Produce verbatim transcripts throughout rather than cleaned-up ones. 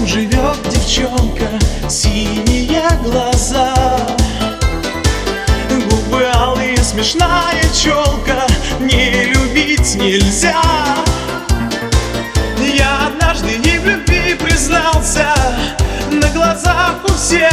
живет девчонка, синие глаза, губы алые, смешная челка, не любить нельзя. Я однажды ей в любви признался на глазах у всех.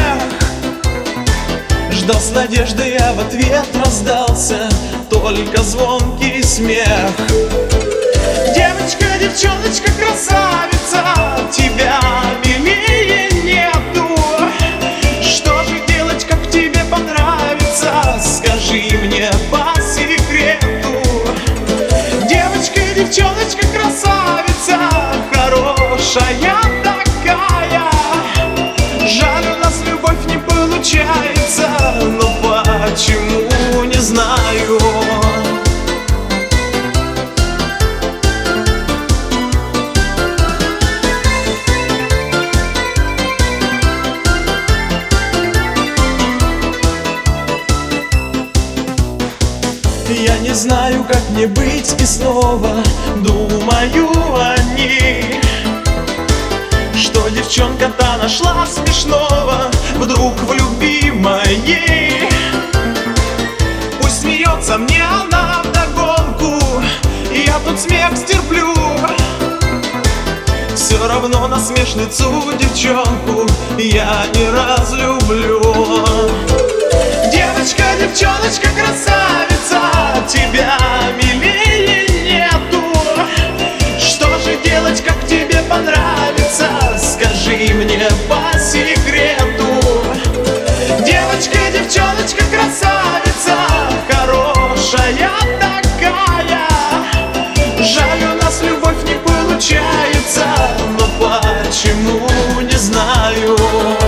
Ждал с надеждой, а в ответ раздался только звонкий смех. Девочка, девчоночка, красавица, тебя милее нету. Что же делать, как тебе понравится? Скажи мне по секрету. Девочка, девчоночка, красавица, хорошая такая. Жаль, у нас любовь не получается, но почему, не знаю. Я не знаю, как мне быть, и снова думаю о ней. Что девчонка-то нашла смешного вдруг в любви моей. Пусть смеется мне она вдогонку, я тут смех стерплю. Все равно насмешницу девчонку я не разлюблю. Девочка, девчоночка, красавица, тебя милее нету. Что же делать, как тебе понравится? Скажи мне по секрету. Девочка, девчоночка, красавица, хорошая такая. Жаль, у нас любовь не получается, но почему, не знаю.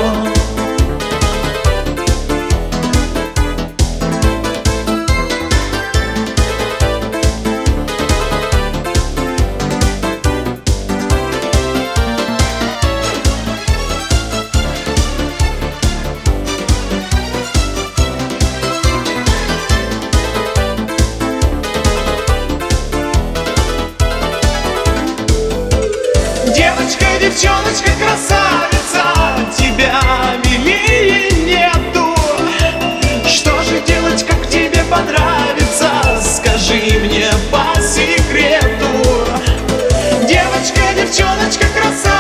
Девочка, девчоночка, красавица, тебя милее нету. Что же делать, как тебе понравится? Скажи мне по секрету. Девочка, девчоночка, красавица.